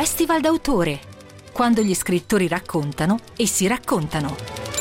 Festival d'autore, quando gli scrittori raccontano e si raccontano.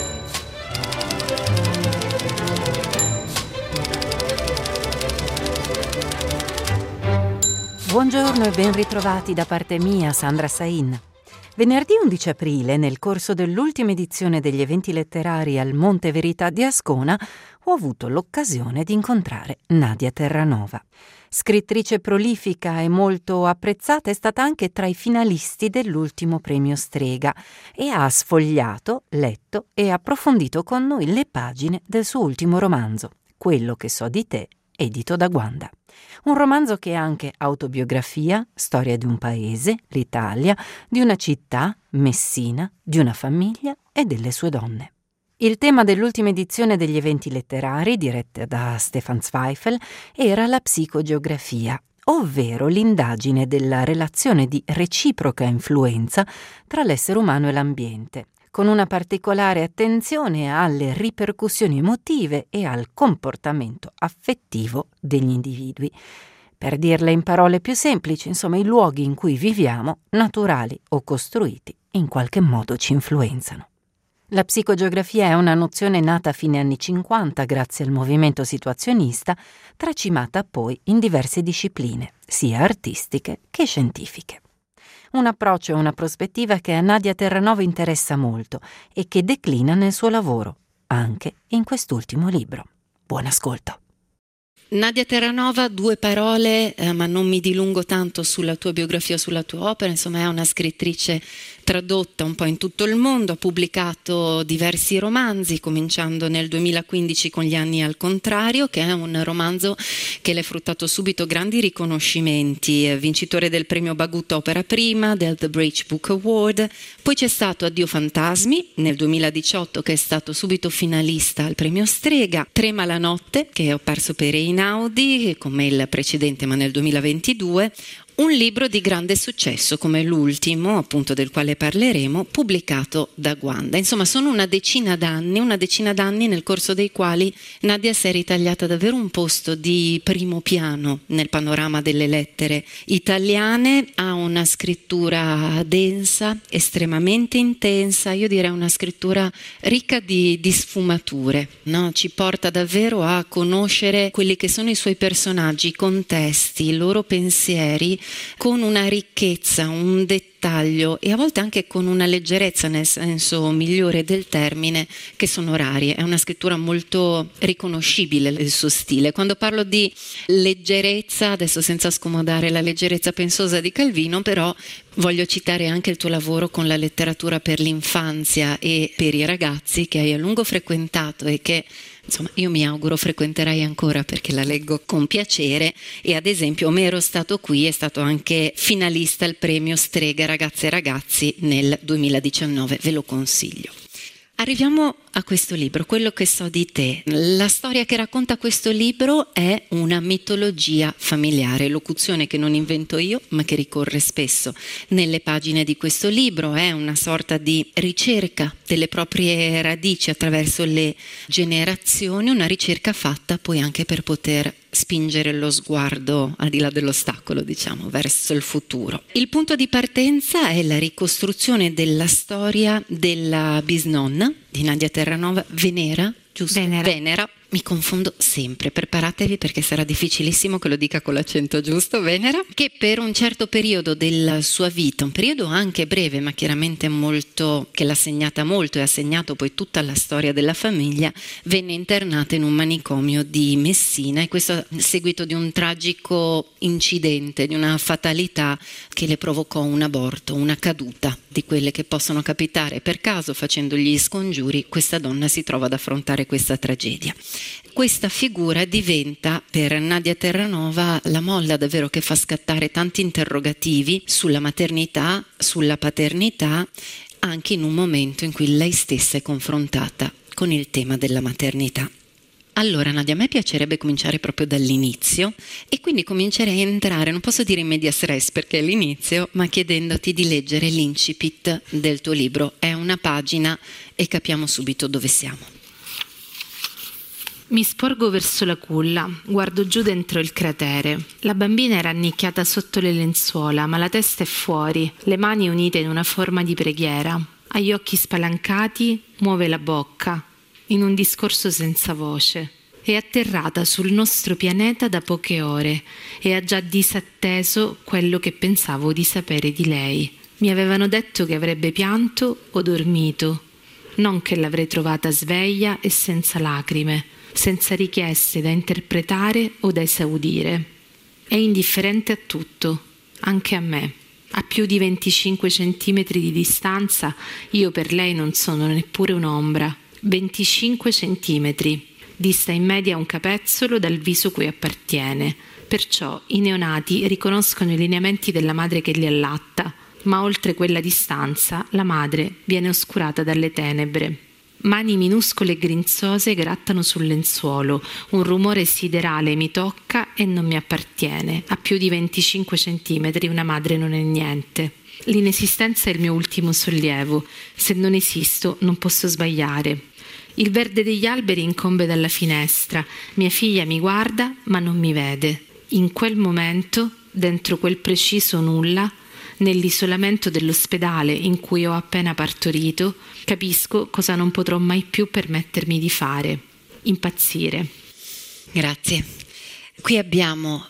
Buongiorno e ben ritrovati da parte mia, Sandra Sain. Venerdì 11 aprile, nel corso dell'ultima edizione degli eventi letterari al Monte Verità di Ascona, ho avuto l'occasione di incontrare Nadia Terranova. Scrittrice prolifica e molto apprezzata, è stata anche tra i finalisti dell'ultimo premio Strega e ha sfogliato, letto e approfondito con noi le pagine del suo ultimo romanzo, Quello che so di te, edito da Guanda. Un romanzo che è anche autobiografia, storia di un paese, l'Italia, di una città, Messina, di una famiglia e delle sue donne. Il tema dell'ultima edizione degli eventi letterari, diretta da Stefan Zweifel, era la psicogeografia, ovvero l'indagine della relazione di reciproca influenza tra l'essere umano e l'ambiente, con una particolare attenzione alle ripercussioni emotive e al comportamento affettivo degli individui. Per dirla in parole più semplici, insomma, i luoghi in cui viviamo, naturali o costruiti, in qualche modo ci influenzano. La psicogeografia è una nozione nata a fine anni 50 grazie al movimento situazionista, tracimata poi in diverse discipline, sia artistiche che scientifiche. Un approccio e una prospettiva che a Nadia Terranova interessa molto e che declina nel suo lavoro, anche in quest'ultimo libro. Buon ascolto. Nadia Terranova, 2 parole, ma non mi dilungo tanto sulla tua biografia o sulla tua opera. Insomma, è una scrittrice tradotta un po' in tutto il mondo, ha pubblicato diversi romanzi, cominciando nel 2015 con Gli anni al contrario, che è un romanzo che le ha fruttato subito grandi riconoscimenti, vincitore del premio Bagut Opera Prima, del The Bridge Book Award. Poi c'è stato Addio Fantasmi nel 2018, che è stato subito finalista al premio Strega, Trema la notte, che ho perso per Einaudi, come il precedente ma nel 2022, un libro di grande successo come l'ultimo, appunto del quale parleremo, pubblicato da Guanda. Insomma, sono una decina d'anni nel corso dei quali Nadia si è ritagliata davvero un posto di primo piano nel panorama delle lettere italiane. Ha una scrittura densa, estremamente intensa, io direi una scrittura ricca di sfumature, no? Ci porta davvero a conoscere quelli che sono i suoi personaggi, i contesti, i loro pensieri, con una ricchezza, un dettaglio e a volte anche con una leggerezza, nel senso migliore del termine, che sono rari. È una scrittura molto riconoscibile il suo stile. Quando parlo di leggerezza, adesso senza scomodare la leggerezza pensosa di Calvino, però voglio citare anche il tuo lavoro con la letteratura per l'infanzia e per i ragazzi, che hai a lungo frequentato e che, insomma, io mi auguro frequenterai ancora, perché la leggo con piacere. E ad esempio Omero Stato Qui è stato anche finalista al premio Strega Ragazze e Ragazzi nel 2019, ve lo consiglio. Arriviamo a questo libro, Quello che so di te. La storia che racconta questo libro è una mitologia familiare, locuzione che non invento io, ma che ricorre spesso nelle pagine di questo libro. È una sorta di ricerca delle proprie radici attraverso le generazioni, una ricerca fatta poi anche per poter spingere lo sguardo al di là dell'ostacolo, diciamo, verso il futuro. Il punto di partenza è la ricostruzione della storia della bisnonna di Nadia Terranova, Venera, giusto? Venera. Mi confondo sempre, preparatevi perché sarà difficilissimo che lo dica con l'accento giusto, Venera, che per un certo periodo della sua vita, un periodo anche breve ma chiaramente molto, che l'ha segnata molto e ha segnato poi tutta la storia della famiglia, venne internata in un manicomio di Messina, e questo a seguito di un tragico incidente, di una fatalità che le provocò un aborto, una caduta di quelle che possono capitare per caso. Facendo gli scongiuri, questa donna si trova ad affrontare questa tragedia. Questa figura diventa per Nadia Terranova la molla davvero che fa scattare tanti interrogativi sulla maternità, sulla paternità, anche in un momento in cui lei stessa è confrontata con il tema della maternità. Allora Nadia, a me piacerebbe cominciare proprio dall'inizio e quindi comincerei a entrare, non posso dire in medias res perché è l'inizio, ma chiedendoti di leggere l'incipit del tuo libro. È una pagina e capiamo subito dove siamo. Mi sporgo verso la culla, guardo giù dentro il cratere. La bambina era annicchiata sotto le lenzuola, ma la testa è fuori, le mani unite in una forma di preghiera. Ha gli occhi spalancati, muove la bocca, in un discorso senza voce. È atterrata sul nostro pianeta da poche ore e ha già disatteso quello che pensavo di sapere di lei. Mi avevano detto che avrebbe pianto o dormito, non che l'avrei trovata sveglia e senza lacrime, senza richieste da interpretare o da esaudire. È indifferente a tutto, anche a me. A più di 25 centimetri di distanza io per lei non sono neppure un'ombra. 25 centimetri. Dista in media un capezzolo dal viso cui appartiene. Perciò i neonati riconoscono i lineamenti della madre che li allatta, ma oltre quella distanza la madre viene oscurata dalle tenebre. Mani minuscole e grinzose grattano sul lenzuolo, un rumore siderale mi tocca e non mi appartiene. A più di 25 centimetri una madre non è niente. L'inesistenza è il mio ultimo sollievo. Se non esisto non posso sbagliare. Il verde degli alberi incombe dalla finestra. Mia figlia mi guarda ma non mi vede. In quel momento, dentro quel preciso nulla, nell'isolamento dell'ospedale in cui ho appena partorito, capisco cosa non potrò mai più permettermi di fare: impazzire. Grazie. Qui abbiamo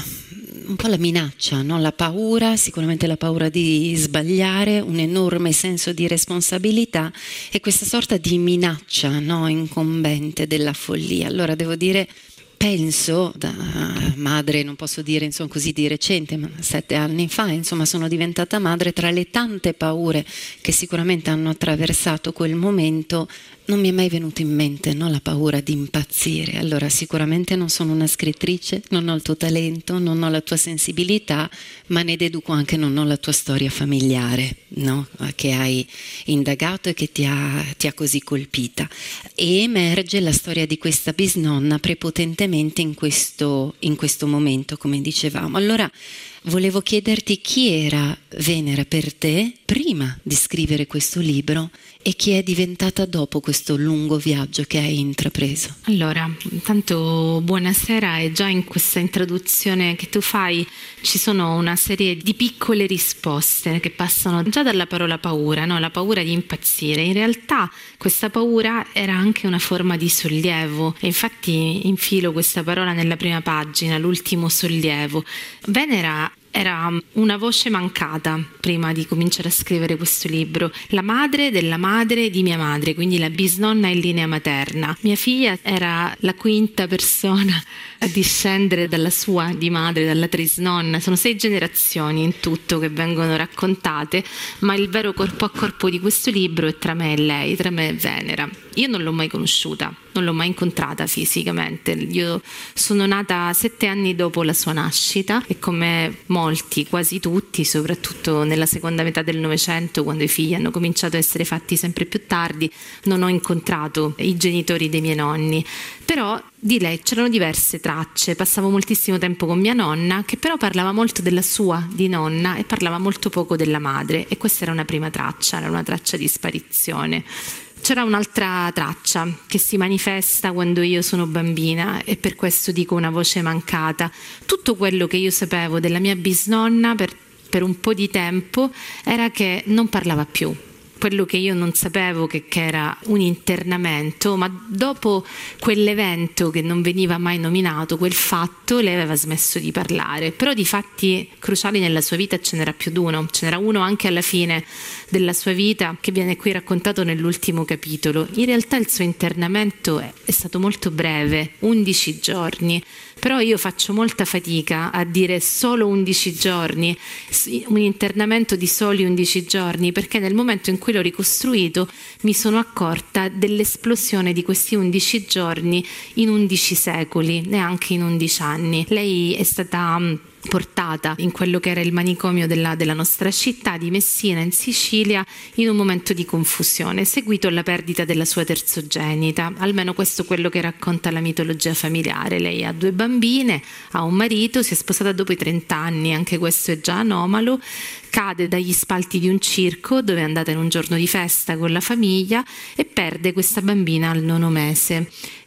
un po' la minaccia, no? La paura, sicuramente la paura di sbagliare, un enorme senso di responsabilità e questa sorta di minaccia, no? Incombente della follia. Allora devo dire, penso, da madre, non posso dire insomma così di recente, ma 7 anni fa, insomma sono diventata madre, tra le tante paure che sicuramente hanno attraversato quel momento, non mi è mai venuto in mente, no, la paura di impazzire. Allora sicuramente non sono una scrittrice, non ho il tuo talento, non ho la tua sensibilità, ma ne deduco anche non ho la tua storia familiare, no, che hai indagato e che ti ha così colpita. E emerge la storia di questa bisnonna prepotentemente in questo momento, come dicevamo. Allora volevo chiederti chi era Venera per te prima di scrivere questo libro e chi è diventata dopo questo lungo viaggio che hai intrapreso. Allora, intanto buonasera, e già in questa introduzione che tu fai ci sono una serie di piccole risposte che passano già dalla parola paura, no? La paura di impazzire. In realtà questa paura era anche una forma di sollievo e infatti infilo questa parola nella prima pagina, l'ultimo sollievo. Venera era una voce mancata prima di cominciare a scrivere questo libro, la madre della madre di mia madre, quindi la bisnonna in linea materna. Mia figlia era la quinta persona a discendere dalla sua di madre, dalla trisnonna. Sono 6 generazioni in tutto che vengono raccontate, ma il vero corpo a corpo di questo libro è tra me e lei, tra me e Venera. Io non l'ho mai conosciuta, non l'ho mai incontrata fisicamente. Io sono nata 7 anni dopo la sua nascita e come molti, quasi tutti, soprattutto nella seconda metà del Novecento, quando i figli hanno cominciato a essere fatti sempre più tardi, non ho incontrato i genitori dei miei nonni. Però di lei c'erano diverse tracce. Passavo moltissimo tempo con mia nonna, che però parlava molto della sua di nonna e parlava molto poco della madre, e questa era una prima traccia, era una traccia di sparizione. C'era un'altra traccia che si manifesta quando io sono bambina e per questo dico una voce mancata. Tutto quello che io sapevo della mia bisnonna per un po' di tempo era che non parlava più. Quello che io non sapevo che era un internamento, ma dopo quell'evento che non veniva mai nominato, quel fatto, lei aveva smesso di parlare. Però di fatti cruciali nella sua vita ce n'era più di uno, ce n'era uno anche alla fine della sua vita che viene qui raccontato nell'ultimo capitolo. In realtà il suo internamento è stato molto breve, 11 giorni, però io faccio molta fatica a dire solo 11 giorni, un internamento di soli 11 giorni, perché nel momento in cui l'ho ricostruito mi sono accorta dell'esplosione di questi 11 giorni in 11 secoli, neanche in 11 anni. Lei è stata portata in quello che era il manicomio della nostra città di Messina in Sicilia in un momento di confusione, seguito alla perdita della sua terzogenita. Almeno questo è quello che racconta la mitologia familiare. Lei ha 2 bambine, ha un marito, si è sposata dopo i 30 anni, anche questo è già anomalo, cade dagli spalti di un circo dove è andata in un giorno di festa con la famiglia e perde questa bambina al 9° mese. E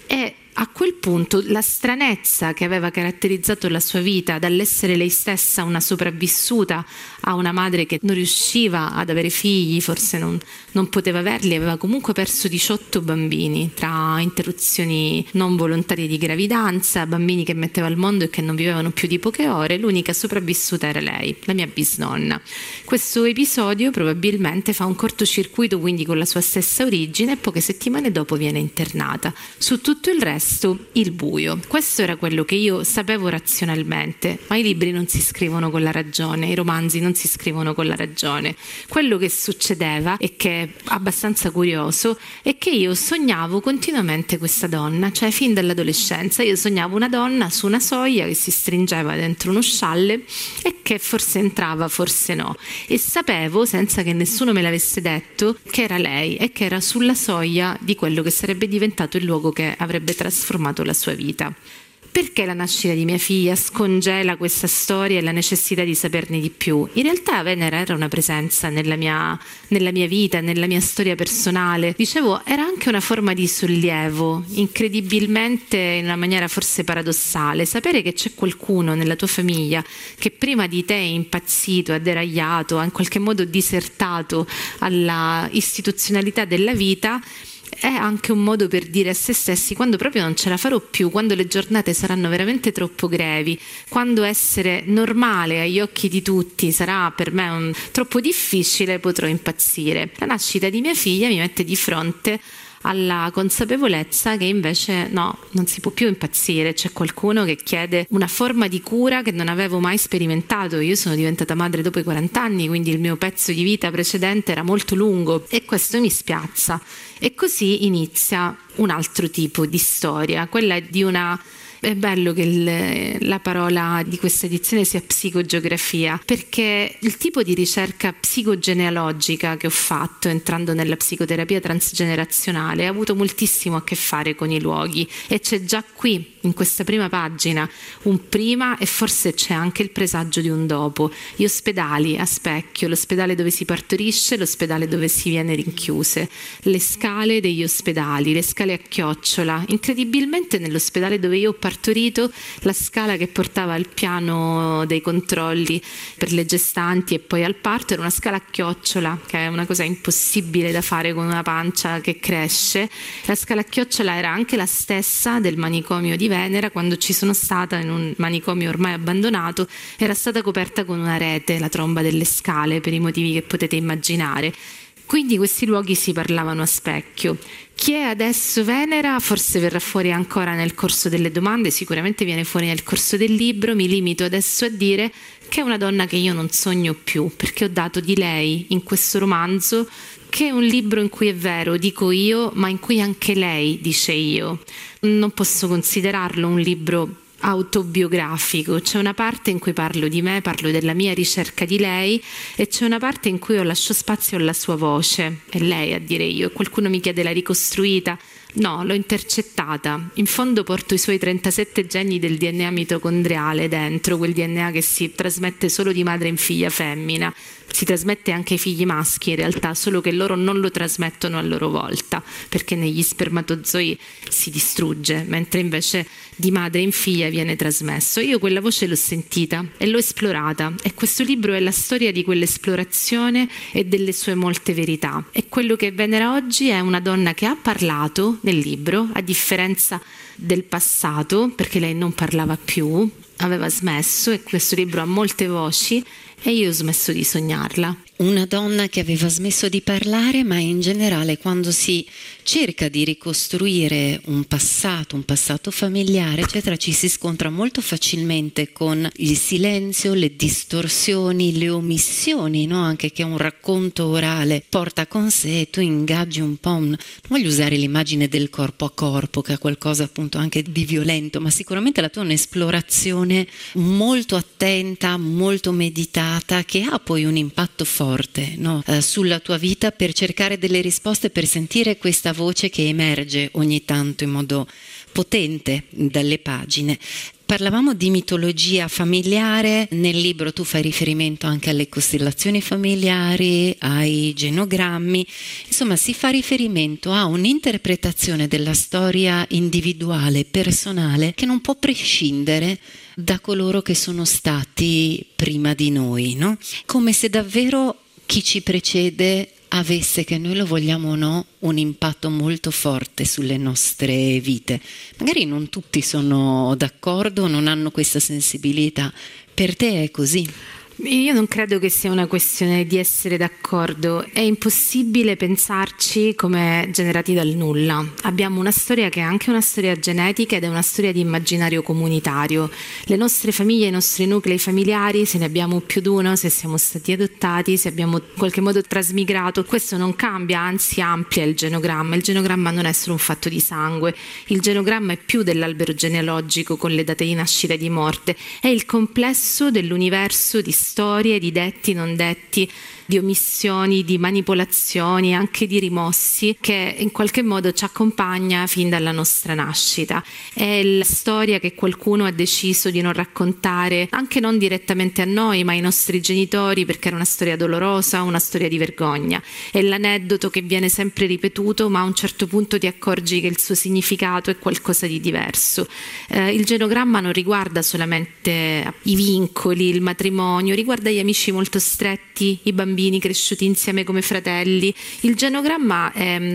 a quel punto la stranezza che aveva caratterizzato la sua vita, dall'essere lei stessa una sopravvissuta a una madre che non riusciva ad avere figli, forse non poteva averli, aveva comunque perso 18 bambini tra interruzioni non volontarie di gravidanza, bambini che metteva al mondo e che non vivevano più di poche ore. L'unica sopravvissuta era lei, la mia bisnonna. Questo episodio probabilmente fa un cortocircuito quindi con la sua stessa origine e poche settimane dopo viene internata. Su tutto il resto il buio. Questo era quello che io sapevo razionalmente, ma i libri non si scrivono con la ragione, i romanzi non si scrivono con la ragione. Quello che succedeva, e che è abbastanza curioso, è che io sognavo continuamente questa donna, cioè fin dall'adolescenza io sognavo una donna su una soglia che si stringeva dentro uno scialle e che forse entrava, forse no, e sapevo, senza che nessuno me l'avesse detto, che era lei e che era sulla soglia di quello che sarebbe diventato il luogo che avrebbe trasformato la sua vita. Perché la nascita di mia figlia scongela questa storia e la necessità di saperne di più? In realtà Venera era una presenza nella mia vita, nella mia storia personale. Dicevo, era anche una forma di sollievo, incredibilmente in una maniera forse paradossale. Sapere che c'è qualcuno nella tua famiglia che prima di te è impazzito, è deragliato, ha in qualche modo disertato alla istituzionalità della vita, è anche un modo per dire a se stessi: quando proprio non ce la farò più, quando le giornate saranno veramente troppo grevi, quando essere normale agli occhi di tutti sarà per me troppo difficile, potrò impazzire. La nascita di mia figlia mi mette di fronte alla consapevolezza che invece no, non si può più impazzire, c'è qualcuno che chiede una forma di cura che non avevo mai sperimentato. Io sono diventata madre dopo i 40 anni, quindi il mio pezzo di vita precedente era molto lungo e questo mi spiazza. E così inizia un altro tipo di storia, quella di una... È bello che la parola di questa edizione sia psicogeografia, perché il tipo di ricerca psicogenealogica che ho fatto entrando nella psicoterapia transgenerazionale ha avuto moltissimo a che fare con i luoghi, e c'è già qui in questa prima pagina un prima e forse c'è anche il presagio di un dopo. Gli ospedali a specchio, l'ospedale dove si partorisce, l'ospedale dove si viene rinchiuse, le scale degli ospedali, le scale a chiocciola. Incredibilmente nell'ospedale dove io ho partorito, la scala che portava al piano dei controlli per le gestanti e poi al parto era una scala a chiocciola, che è una cosa impossibile da fare con una pancia che cresce. La scala a chiocciola era anche la stessa del manicomio di Venera. Quando ci sono stata in un manicomio ormai abbandonato, era stata coperta con una rete, la tromba delle scale, per i motivi che potete immaginare. Quindi questi luoghi si parlavano a specchio. Chi è adesso Venera forse verrà fuori ancora nel corso delle domande, sicuramente viene fuori nel corso del libro. Mi limito adesso a dire che è una donna che io non sogno più, perché ho dato di lei in questo romanzo, che è un libro in cui è vero, dico io, ma in cui anche lei dice io. Non posso considerarlo un libro autobiografico. C'è una parte in cui parlo di me, parlo della mia ricerca di lei, e c'è una parte in cui io lascio spazio alla sua voce, è lei a dire io. E qualcuno mi chiede: l'hai ricostruita? No, l'ho intercettata. In fondo porto i suoi 37 geni del DNA mitocondriale dentro, quel DNA che si trasmette solo di madre in figlia femmina. Si trasmette anche ai figli maschi in realtà, solo che loro non lo trasmettono a loro volta, perché negli spermatozoi si distrugge, mentre invece di madre in figlia viene trasmesso. Io quella voce l'ho sentita e l'ho esplorata, e questo libro è la storia di quell'esplorazione e delle sue molte verità. E quello che Venera oggi è una donna che ha parlato nel libro, a differenza del passato, perché lei non parlava più, aveva smesso, e questo libro ha molte voci e io ho smesso di sognarla. Una donna che aveva smesso di parlare, ma in generale quando si cerca di ricostruire un passato familiare, eccetera, ci si scontra molto facilmente con il silenzio, le distorsioni, le omissioni, no? Anche che un racconto orale porta con sé. Tu ingaggi un po' non voglio usare l'immagine del corpo a corpo, che è qualcosa appunto anche di violento, ma sicuramente la tua è un'esplorazione molto attenta, molto meditata, che ha poi un impatto forte, no? Sulla tua vita, per cercare delle risposte, per sentire questa voce che emerge ogni tanto in modo potente dalle pagine. Parlavamo di mitologia familiare, nel libro tu fai riferimento anche alle costellazioni familiari, ai genogrammi, insomma si fa riferimento a un'interpretazione della storia individuale, personale, che non può prescindere da coloro che sono stati prima di noi, no? Come se davvero chi ci precede avesse, che noi lo vogliamo o no, un impatto molto forte sulle nostre vite. Magari non tutti sono d'accordo, non hanno questa sensibilità. Per te è così? Io non credo che sia una questione di essere d'accordo, è impossibile pensarci come generati dal nulla. Abbiamo una storia che è anche una storia genetica ed è una storia di immaginario comunitario. Le nostre famiglie, i nostri nuclei familiari, se ne abbiamo più di uno, se siamo stati adottati, se abbiamo in qualche modo trasmigrato, questo non cambia, anzi amplia il genogramma. Il genogramma non è solo un fatto di sangue, il genogramma è più dell'albero genealogico con le date di nascita e di morte, è il complesso dell'universo di storie, di detti, non detti, di omissioni, di manipolazioni, anche di rimossi, che in qualche modo ci accompagna fin dalla nostra nascita. È la storia che qualcuno ha deciso di non raccontare, anche non direttamente a noi, ma ai nostri genitori, perché era una storia dolorosa, una storia di vergogna. È l'aneddoto che viene sempre ripetuto, ma a un certo punto ti accorgi che il suo significato è qualcosa di diverso. Il genogramma non riguarda solamente i vincoli, il matrimonio, riguarda gli amici molto stretti, i bambini cresciuti insieme come fratelli. Il genogramma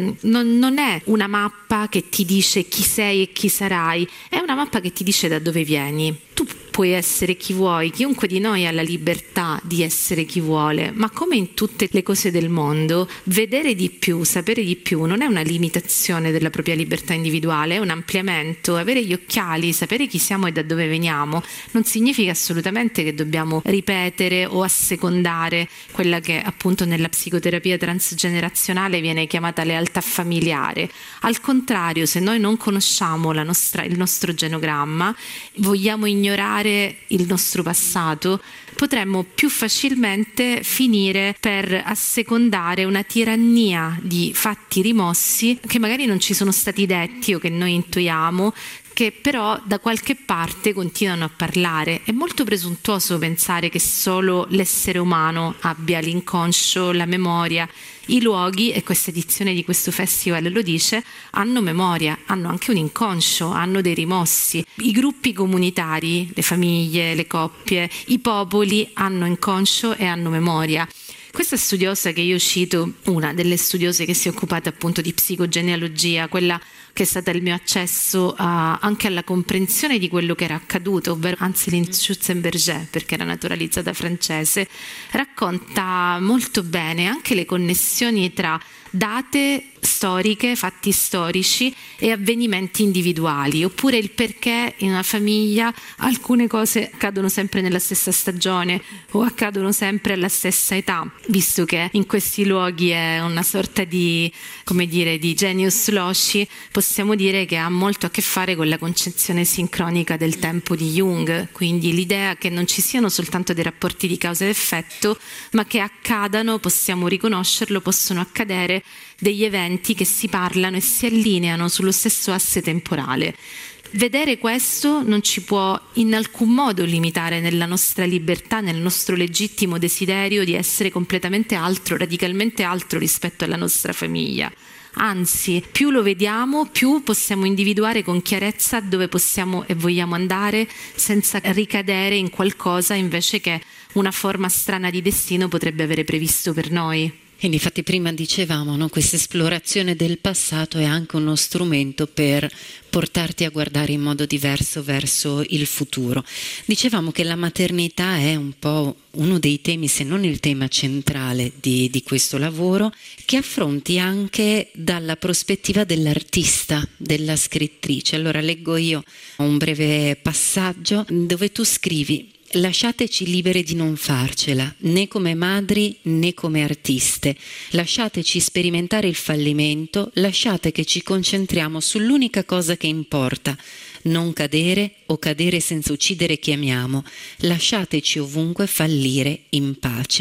non è una mappa che ti dice chi sei e chi sarai, è una mappa che ti dice da dove vieni. Tu puoi essere chi vuoi, chiunque di noi ha la libertà di essere chi vuole, ma come in tutte le cose del mondo, vedere di più, sapere di più non è una limitazione della propria libertà individuale, è un ampliamento. Avere gli occhiali, sapere chi siamo e da dove veniamo, non significa assolutamente che dobbiamo ripetere o assecondare quella che appunto nella psicoterapia transgenerazionale viene chiamata lealtà familiare. Al contrario, se noi non conosciamo il nostro genogramma, vogliamo ignorare il nostro passato, potremmo più facilmente finire per assecondare una tirannia di fatti rimossi che magari non ci sono stati detti o che noi intuiamo, che però da qualche parte continuano a parlare. È molto presuntuoso pensare che solo l'essere umano abbia l'inconscio, la memoria. I luoghi, e questa edizione di questo festival lo dice, hanno memoria, hanno anche un inconscio, hanno dei rimossi. I gruppi comunitari, le famiglie, le coppie, i popoli hanno inconscio e hanno memoria. Questa studiosa che io cito, una delle studiose che si è occupata appunto di psicogenealogia, quella che è stata il mio accesso anche alla comprensione di quello che era accaduto, ovvero Anceline Schutzenberger, perché era naturalizzata francese, racconta molto bene anche le connessioni tra date storiche, fatti storici e avvenimenti individuali, oppure il perché in una famiglia alcune cose accadono sempre nella stessa stagione o accadono sempre alla stessa età, visto che in questi luoghi è una sorta di, come dire, di genius loci. Possiamo dire che ha molto a che fare con la concezione sincronica del tempo di Jung, quindi l'idea che non ci siano soltanto dei rapporti di causa ed effetto, ma che accadano, possiamo riconoscerlo, possono accadere degli eventi che si parlano e si allineano sullo stesso asse temporale. Vedere questo non ci può in alcun modo limitare nella nostra libertà, nel nostro legittimo desiderio di essere completamente altro, radicalmente altro rispetto alla nostra famiglia. Anzi, più lo vediamo, più possiamo individuare con chiarezza dove possiamo e vogliamo andare senza ricadere in qualcosa invece che una forma strana di destino potrebbe avere previsto per noi. Quindi infatti prima dicevamo, no? Questa esplorazione del passato è anche uno strumento per portarti a guardare in modo diverso verso il futuro. Dicevamo che la maternità è un po' uno dei temi, se non il tema centrale di questo lavoro, che affronti anche dalla prospettiva dell'artista, della scrittrice. Allora leggo io un breve passaggio dove tu scrivi: lasciateci libere di non farcela, né come madri né come artiste. Lasciateci sperimentare il fallimento, lasciate che ci concentriamo sull'unica cosa che importa, non cadere o cadere senza uccidere chi amiamo. Lasciateci ovunque fallire in pace.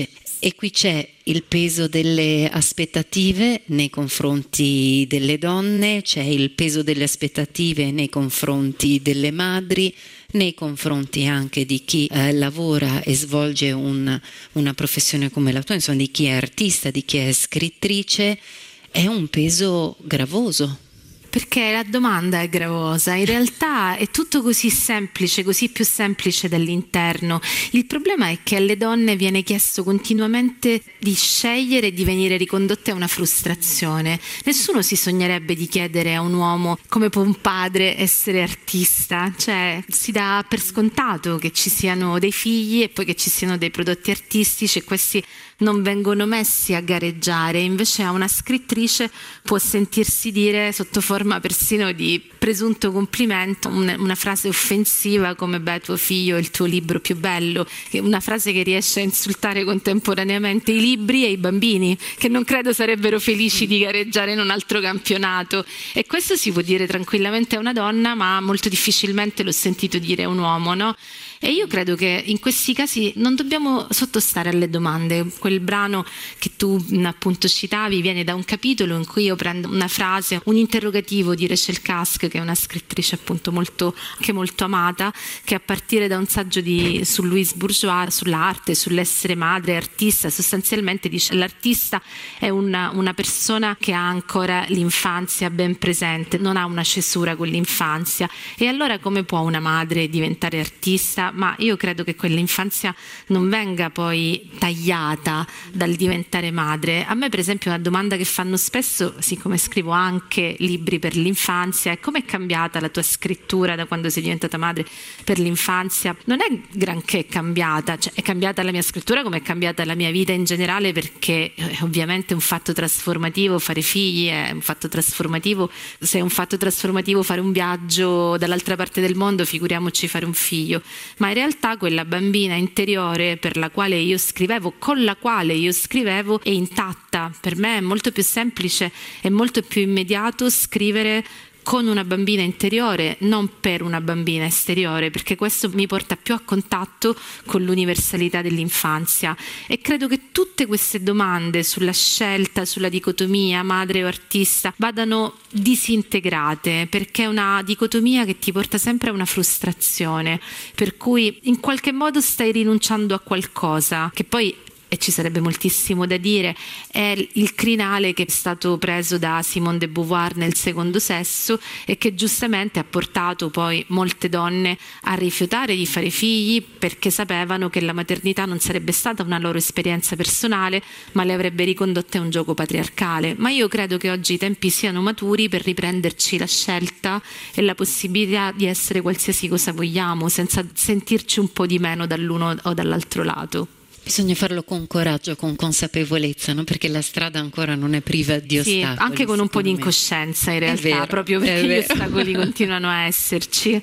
E qui c'è il peso delle aspettative nei confronti delle donne, c'è il peso delle aspettative nei confronti delle madri, nei confronti anche di chi lavora e svolge una professione come la tua, insomma di chi è artista, di chi è scrittrice. È un peso gravoso. Perché la domanda è gravosa, in realtà è tutto così semplice, così più semplice dall'interno. Il problema è che alle donne viene chiesto continuamente di scegliere e di venire ricondotte a una frustrazione. Nessuno si sognerebbe di chiedere a un uomo come può un padre essere artista, cioè si dà per scontato che ci siano dei figli e poi che ci siano dei prodotti artistici e questi non vengono messi a gareggiare. Invece a una scrittrice può sentirsi dire sotto forma persino di presunto complimento una frase offensiva come beh, tuo figlio è il tuo libro più bello, una frase che riesce a insultare contemporaneamente i libri e i bambini, che non credo sarebbero felici di gareggiare in un altro campionato. E questo si può dire tranquillamente a una donna, ma molto difficilmente l'ho sentito dire a un uomo, no? E io credo che in questi casi non dobbiamo sottostare alle domande. Quel brano che tu appunto citavi viene da un capitolo in cui io prendo una frase, un interrogativo di Rachel Cusk, che è una scrittrice appunto anche molto amata, che a partire da un saggio su Louise Bourgeois, sull'arte, sull'essere madre, artista, sostanzialmente dice: l'artista è una persona che ha ancora l'infanzia ben presente, non ha una cesura con l'infanzia. E allora come può una madre diventare artista? Ma io credo che quell'infanzia non venga poi tagliata dal diventare madre. A me per esempio una domanda che fanno spesso, siccome scrivo anche libri per l'infanzia, è: come è cambiata la tua scrittura da quando sei diventata madre per l'infanzia? Non è granché cambiata, cioè è cambiata la mia scrittura come è cambiata la mia vita in generale, perché ovviamente è un fatto trasformativo fare figli, è un fatto trasformativo, se è un fatto trasformativo fare un viaggio dall'altra parte del mondo, figuriamoci fare un figlio. Ma in realtà quella bambina interiore per la quale io scrivevo, con la quale io scrivevo, è intatta. Per me è molto più semplice e molto più immediato scrivere con una bambina interiore, non per una bambina esteriore, perché questo mi porta più a contatto con l'universalità dell'infanzia. E credo che tutte queste domande sulla scelta, sulla dicotomia madre o artista vadano disintegrate, perché è una dicotomia che ti porta sempre a una frustrazione, per cui in qualche modo stai rinunciando a qualcosa che poi, e ci sarebbe moltissimo da dire, è il crinale che è stato preso da Simone de Beauvoir nel Secondo Sesso e che giustamente ha portato poi molte donne a rifiutare di fare figli, perché sapevano che la maternità non sarebbe stata una loro esperienza personale, ma le avrebbe ricondotte a un gioco patriarcale. Ma io credo che oggi i tempi siano maturi per riprenderci la scelta e la possibilità di essere qualsiasi cosa vogliamo, senza sentirci un po' di meno dall'uno o dall'altro lato. Bisogna farlo con coraggio, con consapevolezza, no? Perché la strada ancora non è priva di ostacoli. Sì, anche con un po' di incoscienza in realtà, vero, proprio perché gli ostacoli continuano a esserci.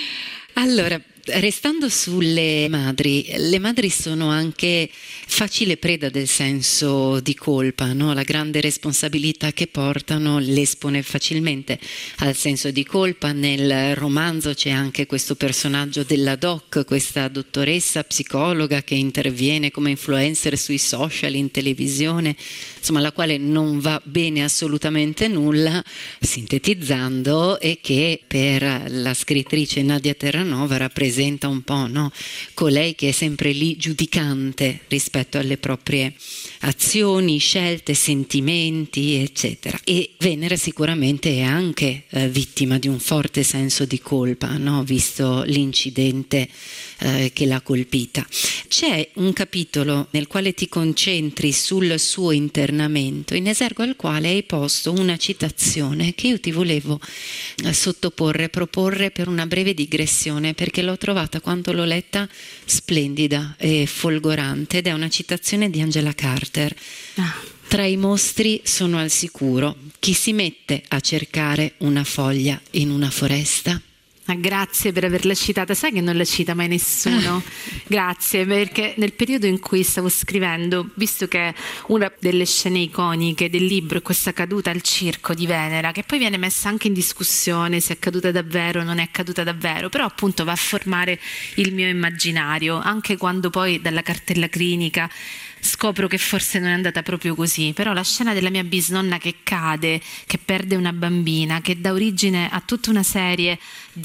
Allora, restando sulle madri, le madri sono anche facile preda del senso di colpa, no? La grande responsabilità che portano le espone facilmente al senso di colpa. Nel romanzo c'è anche questo personaggio della doc, questa dottoressa psicologa che interviene come influencer sui social, in televisione, insomma la quale non va bene assolutamente nulla, sintetizzando, e che per la scrittrice Nadia Terranova rappresenta un po', no? Colei che è sempre lì giudicante rispetto alle proprie azioni, scelte, sentimenti, eccetera. E Venere sicuramente è anche vittima di un forte senso di colpa, no? Visto l'incidente che l'ha colpita. C'è un capitolo nel quale ti concentri sul suo internamento, in esergo al quale hai posto una citazione che io ti volevo proporre per una breve digressione, perché l'ho trovata, quando l'ho letta, splendida e folgorante, ed è una citazione di Angela Carter. Tra i mostri sono al sicuro chi si mette a cercare una foglia in una foresta. Grazie per averla citata, sai che non la cita mai nessuno. Grazie, perché nel periodo in cui stavo scrivendo, visto che una delle scene iconiche del libro è questa caduta al circo di Venera, che poi viene messa anche in discussione se è caduta davvero o non è accaduta davvero, però appunto va a formare il mio immaginario, anche quando poi dalla cartella clinica scopro che forse non è andata proprio così, però la scena della mia bisnonna che cade, che perde una bambina, che dà origine a tutta una serie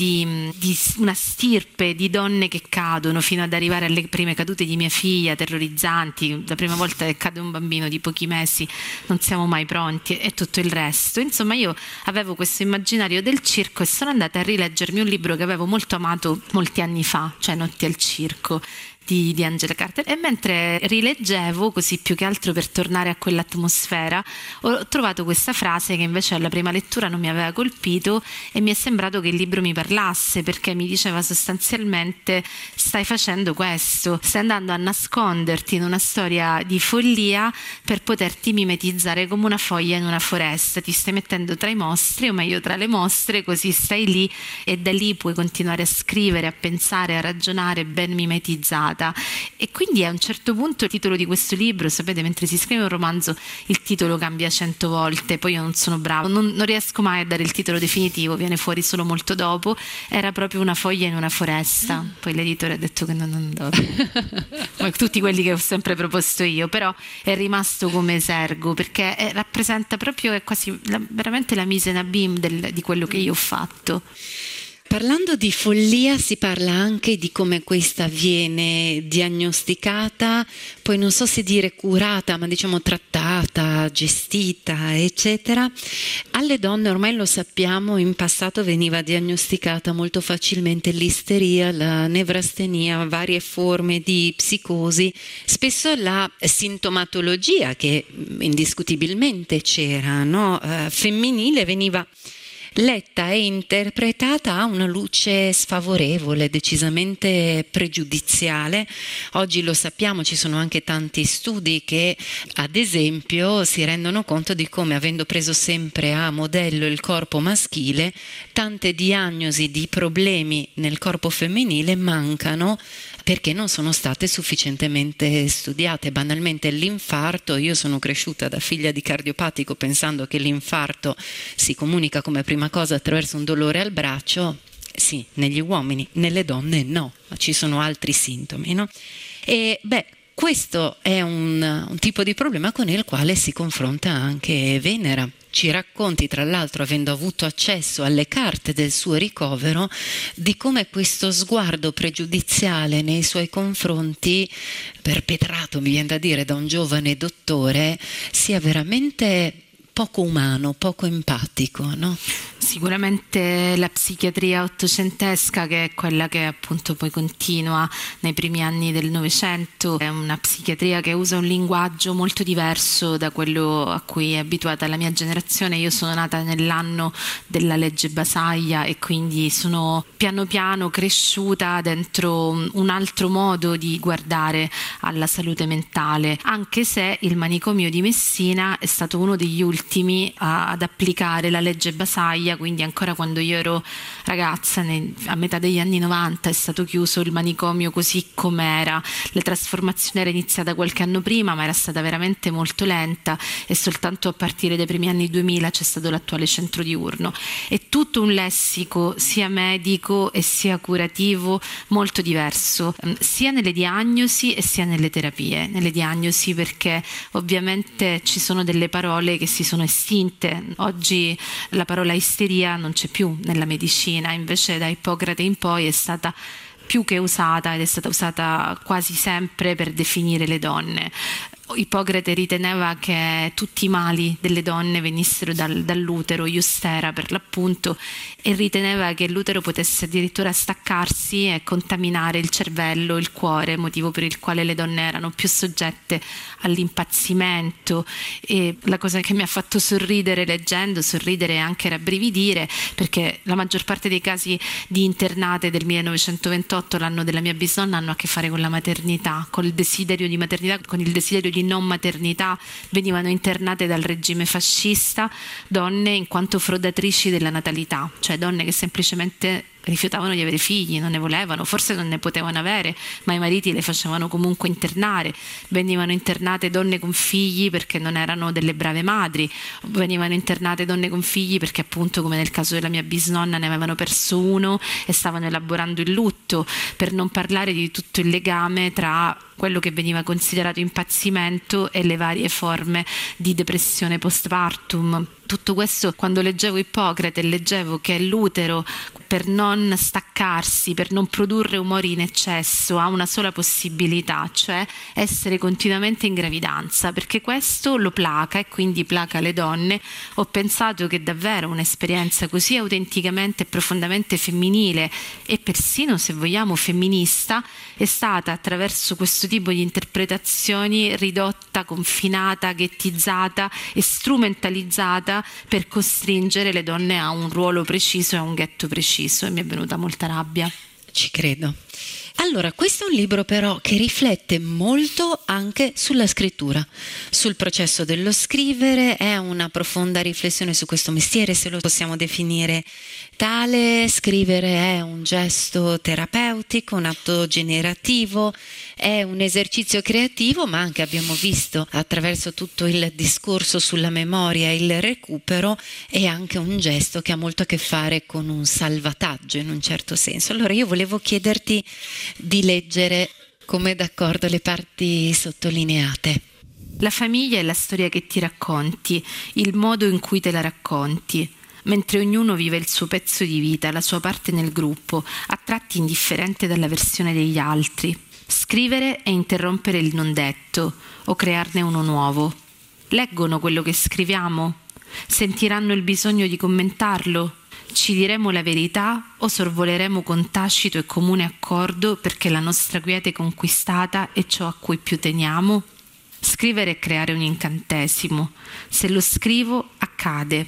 di una stirpe di donne che cadono fino ad arrivare alle prime cadute di mia figlia, terrorizzanti, la prima volta che cade un bambino di pochi mesi non siamo mai pronti, e tutto il resto. Insomma, io avevo questo immaginario del circo e sono andata a rileggermi un libro che avevo molto amato molti anni fa, cioè Notti al circo di Angela Carter, e mentre rileggevo, così più che altro per tornare a quell'atmosfera, ho trovato questa frase che invece alla prima lettura non mi aveva colpito e mi è sembrato che il libro mi parlasse, perché mi diceva sostanzialmente: stai facendo questo, stai andando a nasconderti in una storia di follia per poterti mimetizzare come una foglia in una foresta, ti stai mettendo tra i mostri, o meglio tra le mostre, così stai lì e da lì puoi continuare a scrivere, a pensare, a ragionare ben mimetizzata. E quindi a un certo punto il titolo di questo libro, sapete, mentre si scrive un romanzo il titolo cambia 100 volte, poi io non sono brava, non riesco mai a dare il titolo definitivo, viene fuori solo molto dopo. Era proprio Una foglia in una foresta, poi l'editore ha detto che non andava come tutti quelli che ho sempre proposto io, però è rimasto come esergo, perché rappresenta proprio, è quasi veramente la mise en abîme di quello che io ho fatto. Parlando di follia si parla anche di come questa viene diagnosticata, poi non so se dire curata, ma diciamo trattata, gestita, eccetera. Alle donne, ormai lo sappiamo, in passato veniva diagnosticata molto facilmente l'isteria, la nevrastenia, varie forme di psicosi. Spesso la sintomatologia, che indiscutibilmente c'era, no? Femminile, veniva letta e interpretata a una luce sfavorevole, decisamente pregiudiziale. Oggi lo sappiamo, ci sono anche tanti studi che, ad esempio, si rendono conto di come, avendo preso sempre a modello il corpo maschile, tante diagnosi di problemi nel corpo femminile mancano perché non sono state sufficientemente studiate. Banalmente l'infarto, io sono cresciuta da figlia di cardiopatico pensando che l'infarto si comunica come prima cosa attraverso un dolore al braccio. Sì, negli uomini, nelle donne no, ma ci sono altri sintomi, no? E questo è un tipo di problema con il quale si confronta anche Venera. Ci racconti, tra l'altro, avendo avuto accesso alle carte del suo ricovero, di come questo sguardo pregiudiziale nei suoi confronti, perpetrato, mi viene da dire, da un giovane dottore, sia veramente poco umano, poco empatico, no? Sicuramente la psichiatria ottocentesca, che è quella che appunto poi continua nei primi anni del Novecento, è una psichiatria che usa un linguaggio molto diverso da quello a cui è abituata la mia generazione. Io sono nata nell'anno della legge Basaglia e quindi sono piano piano cresciuta dentro un altro modo di guardare alla salute mentale, anche se il manicomio di Messina è stato uno degli ultimi ad applicare la legge Basaglia, quindi ancora quando io ero ragazza, a metà degli anni 90, è stato chiuso il manicomio così com'era. La trasformazione era iniziata qualche anno prima, ma era stata veramente molto lenta, e soltanto a partire dai primi anni 2000 c'è stato l'attuale centro diurno. È tutto un lessico sia medico e sia curativo molto diverso, sia nelle diagnosi e sia nelle terapie. Nelle diagnosi perché ovviamente ci sono delle parole che si sono estinte. Oggi la parola isteria non c'è più nella medicina, invece da Ippocrate in poi è stata più che usata, ed è stata usata quasi sempre per definire le donne. Ippocrate riteneva che tutti i mali delle donne venissero dall'utero, iustera per l'appunto, e riteneva che l'utero potesse addirittura staccarsi e contaminare il cervello, il cuore, motivo per il quale le donne erano più soggette all'impazzimento. E la cosa che mi ha fatto sorridere leggendo, sorridere e anche rabbrividire, perché la maggior parte dei casi di internate del 1928, l'anno della mia bisnonna, hanno a che fare con la maternità, con il desiderio di maternità, con il desiderio di non maternità. Venivano internate dal regime fascista donne in quanto frodatrici della natalità, cioè donne che semplicemente rifiutavano di avere figli, non ne volevano, forse non ne potevano avere, ma i mariti le facevano comunque internare. Venivano internate donne con figli perché non erano delle brave madri, venivano internate donne con figli perché appunto, come nel caso della mia bisnonna, ne avevano perso uno e stavano elaborando il lutto, per non parlare di tutto il legame tra quello che veniva considerato impazzimento e le varie forme di depressione postpartum. Tutto questo, quando leggevo Ippocrate, leggevo che l'utero, per non staccarsi, per non produrre umori in eccesso, ha una sola possibilità, cioè essere continuamente in gravidanza, perché questo lo placa e quindi placa le donne. Ho pensato che davvero un'esperienza così autenticamente e profondamente femminile e persino, se vogliamo, femminista, è stata attraverso questo tipo di interpretazioni ridotta, confinata, ghettizzata e strumentalizzata per costringere le donne a un ruolo preciso e a un ghetto preciso, e mi è venuta molta rabbia. Ci credo. Allora, questo è un libro però che riflette molto anche sulla scrittura, sul processo dello scrivere, è una profonda riflessione su questo mestiere, se lo possiamo definire tale. Scrivere è un gesto terapeutico, un atto generativo, è un esercizio creativo, ma anche, abbiamo visto attraverso tutto il discorso sulla memoria e il recupero, è anche un gesto che ha molto a che fare con un salvataggio in un certo senso. Allora io volevo chiederti di leggere, come d'accordo, le parti sottolineate. La famiglia è la storia che ti racconti, il modo in cui te la racconti, mentre ognuno vive il suo pezzo di vita, la sua parte nel gruppo, a tratti indifferente dalla versione degli altri. Scrivere è interrompere il non detto o crearne uno nuovo. Leggono quello che scriviamo? Sentiranno il bisogno di commentarlo? Ci diremo la verità o sorvoleremo con tacito e comune accordo perché la nostra quiete conquistata è ciò a cui più teniamo? Scrivere è creare un incantesimo. Se lo scrivo, accade.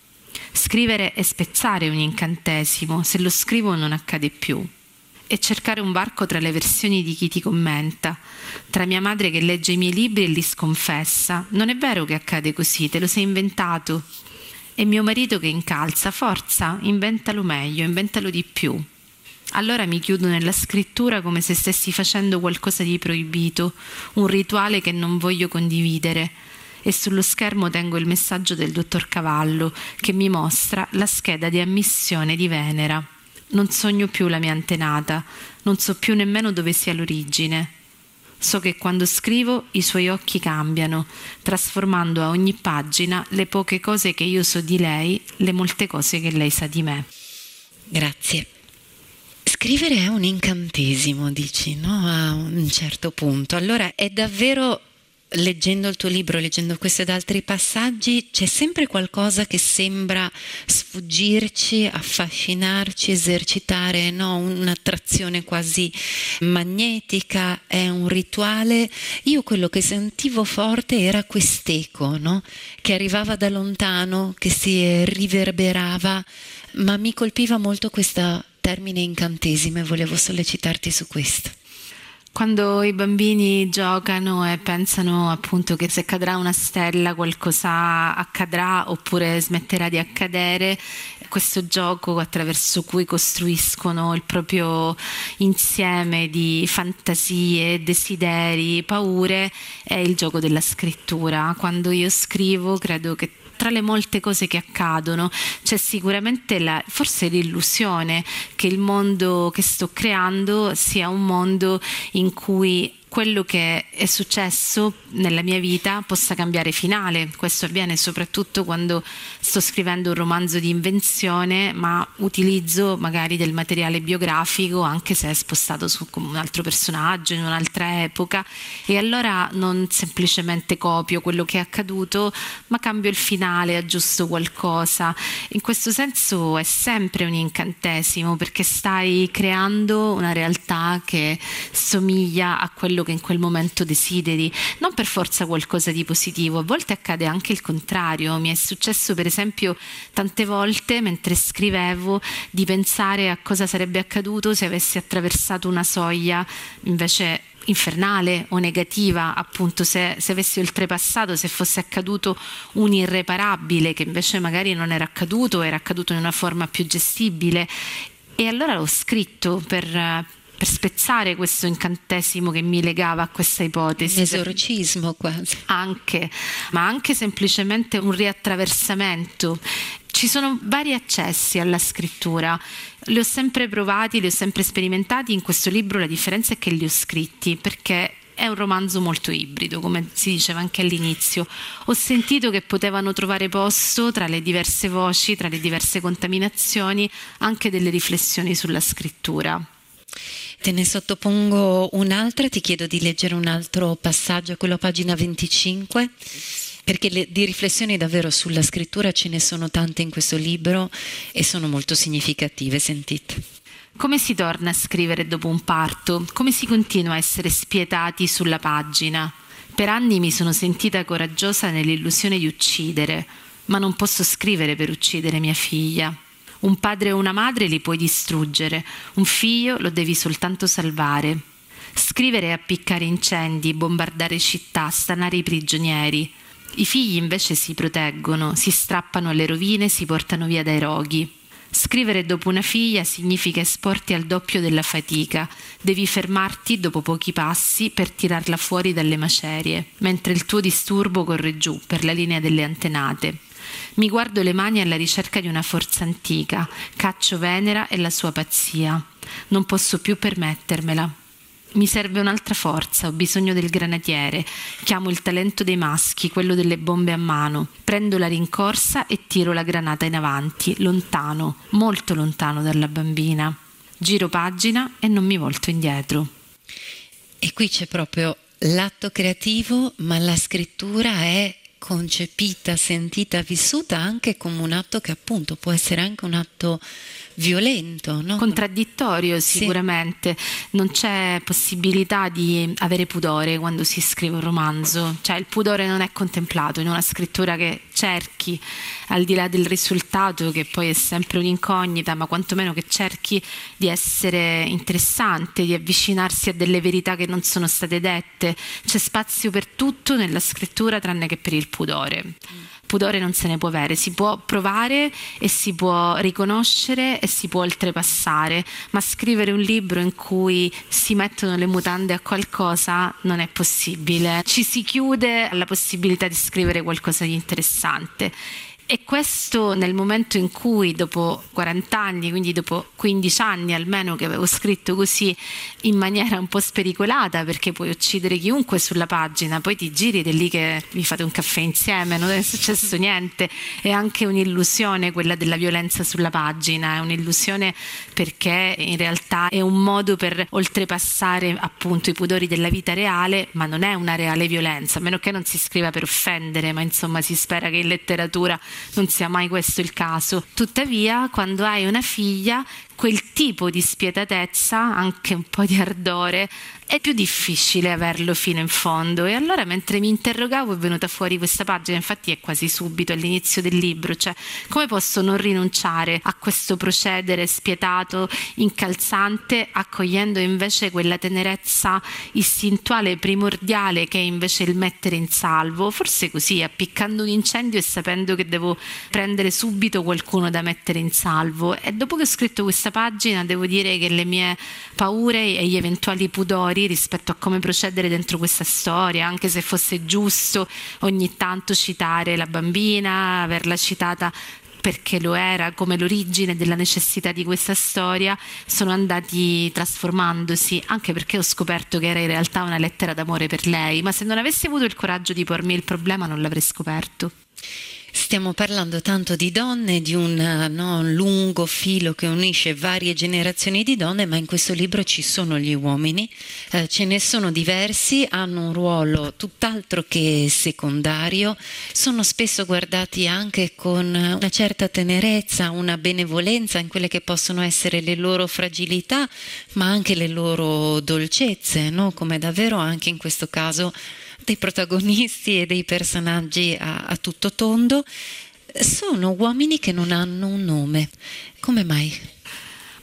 Scrivere è spezzare un incantesimo. Se lo scrivo, non accade più. È cercare un varco tra le versioni di chi ti commenta, tra mia madre che legge i miei libri e li sconfessa. Non è vero che accade così, te lo sei inventato. E mio marito che incalza, forza, inventalo meglio, inventalo di più. Allora mi chiudo nella scrittura come se stessi facendo qualcosa di proibito, un rituale che non voglio condividere, e sullo schermo tengo il messaggio del dottor Cavallo che mi mostra la scheda di ammissione di Venera. Non sogno più la mia antenata, non so più nemmeno dove sia l'origine. So che quando scrivo i suoi occhi cambiano, trasformando a ogni pagina le poche cose che io so di lei, le molte cose che lei sa di me. Grazie. Scrivere è un incantesimo, dici, no? A un certo punto. Allora è davvero, leggendo il tuo libro, leggendo questo ed altri passaggi, c'è sempre qualcosa che sembra sfuggirci, affascinarci, esercitare, no? Un'attrazione quasi magnetica, è un rituale. Io quello che sentivo forte era quest'eco, no? Che arrivava da lontano, che si riverberava, ma mi colpiva molto questo termine incantesimo e volevo sollecitarti su questo. Quando i bambini giocano e pensano appunto che se cadrà una stella qualcosa accadrà oppure smetterà di accadere, questo gioco attraverso cui costruiscono il proprio insieme di fantasie, desideri, paure, è il gioco della scrittura. Quando io scrivo credo che tra le molte cose che accadono c'è sicuramente forse l'illusione che il mondo che sto creando sia un mondo in cui quello che è successo nella mia vita possa cambiare finale. Questo avviene soprattutto quando sto scrivendo un romanzo di invenzione, ma utilizzo magari del materiale biografico anche se è spostato su un altro personaggio in un'altra epoca, e allora non semplicemente copio quello che è accaduto, ma cambio il finale, aggiusto qualcosa. In questo senso è sempre un incantesimo, perché stai creando una realtà che somiglia a quello che in quel momento desideri, non per forza qualcosa di positivo. A volte accade anche il contrario. Mi è successo per esempio tante volte mentre scrivevo di pensare a cosa sarebbe accaduto se avessi attraversato una soglia invece infernale o negativa, appunto se avessi oltrepassato, se fosse accaduto un irreparabile che invece magari non era accaduto, era accaduto in una forma più gestibile. E allora l'ho scritto per spezzare questo incantesimo che mi legava a questa ipotesi. Un esorcismo quasi. Ma anche semplicemente un riattraversamento. Ci sono vari accessi alla scrittura, li ho sempre provati, li ho sempre sperimentati. In questo libro la differenza è che li ho scritti, perché è un romanzo molto ibrido, come si diceva anche all'inizio. Ho sentito che potevano trovare posto tra le diverse voci, tra le diverse contaminazioni, anche delle riflessioni sulla scrittura. Te ne sottopongo un'altra, ti chiedo di leggere un altro passaggio, quello a pagina 25, perché di riflessioni davvero sulla scrittura ce ne sono tante in questo libro e sono molto significative, sentite. Come si torna a scrivere dopo un parto? Come si continua a essere spietati sulla pagina? Per anni mi sono sentita coraggiosa nell'illusione di uccidere, ma non posso scrivere per uccidere mia figlia. Un padre o una madre li puoi distruggere, un figlio lo devi soltanto salvare. Scrivere è appiccare incendi, bombardare città, stanare i prigionieri. I figli invece si proteggono, si strappano alle rovine, si portano via dai roghi. Scrivere dopo una figlia significa esporti al doppio della fatica. Devi fermarti dopo pochi passi per tirarla fuori dalle macerie, mentre il tuo disturbo corre giù per la linea delle antenate. Mi guardo le mani alla ricerca di una forza antica, caccio Venera e la sua pazzia. Non posso più permettermela. Mi serve un'altra forza, ho bisogno del granatiere. Chiamo il talento dei maschi, quello delle bombe a mano. Prendo la rincorsa e tiro la granata in avanti, lontano, molto lontano dalla bambina. Giro pagina e non mi volto indietro. E qui c'è proprio l'atto creativo, ma la scrittura è concepita, sentita, vissuta anche come un atto che appunto può essere anche un atto violento, no? Contraddittorio sicuramente. Sì. Non c'è possibilità di avere pudore quando si scrive un romanzo, cioè il pudore non è contemplato in una scrittura che cerchi, al di là del risultato che poi è sempre un'incognita, ma quantomeno che cerchi di essere interessante, di avvicinarsi a delle verità che non sono state dette. C'è spazio per tutto nella scrittura tranne che per il pudore. Pudore non se ne può avere, si può provare e si può riconoscere e si può oltrepassare, ma scrivere un libro in cui si mettono le mutande a qualcosa non è possibile. Ci si chiude alla possibilità di scrivere qualcosa di interessante. E questo nel momento in cui dopo 40 anni, quindi dopo 15 anni almeno che avevo scritto così in maniera un po' spericolata, perché puoi uccidere chiunque sulla pagina, poi ti giri ed è lì che vi fate un caffè insieme, non è successo niente. È anche un'illusione quella della violenza sulla pagina, è un'illusione perché in realtà è un modo per oltrepassare appunto i pudori della vita reale, ma non è una reale violenza, a meno che non si scriva per offendere, ma insomma si spera che in letteratura non sia mai questo il caso. Tuttavia, quando hai una figlia, quel tipo di spietatezza, anche un po' di ardore, è più difficile averlo fino in fondo. E allora mentre mi interrogavo è venuta fuori questa pagina, infatti è quasi subito all'inizio del libro, cioè come posso non rinunciare a questo procedere spietato, incalzante, accogliendo invece quella tenerezza istintuale primordiale che è invece il mettere in salvo, forse così, appiccando un incendio e sapendo che devo prendere subito qualcuno da mettere in salvo. E dopo che ho scritto questa pagina devo dire che le mie paure e gli eventuali pudori rispetto a come procedere dentro questa storia, anche se fosse giusto ogni tanto citare la bambina, averla citata perché lo era, come l'origine della necessità di questa storia, sono andati trasformandosi, anche perché ho scoperto che era in realtà una lettera d'amore per lei, ma se non avessi avuto il coraggio di pormi il problema non l'avrei scoperto. Stiamo parlando tanto di donne, di un lungo filo che unisce varie generazioni di donne, ma in questo libro ci sono gli uomini, ce ne sono diversi, hanno un ruolo tutt'altro che secondario, sono spesso guardati anche con una certa tenerezza, una benevolenza in quelle che possono essere le loro fragilità, ma anche le loro dolcezze, no? Come davvero anche in questo caso dei protagonisti e dei personaggi a tutto tondo. Sono uomini che non hanno un nome. Come mai?